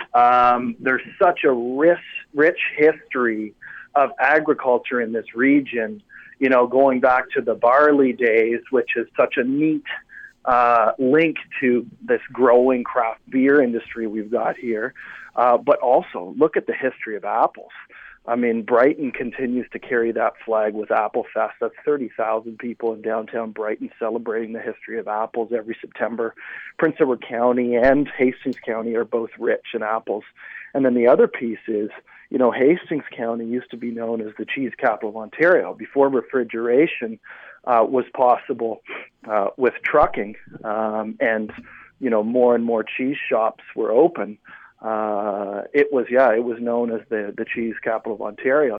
There's such a rich history of agriculture in this region, going back to the barley days, which is such a neat link to this growing craft beer industry we've got here. But also look at the history of apples. I mean, Brighton continues to carry that flag with Apple Fest. That's 30,000 people in downtown Brighton celebrating the history of apples every September. Prince Edward County and Hastings County are both rich in apples. And then the other piece is, Hastings County used to be known as the cheese capital of Ontario before refrigeration was possible with trucking, and more and more cheese shops were open. It was known as the cheese capital of Ontario.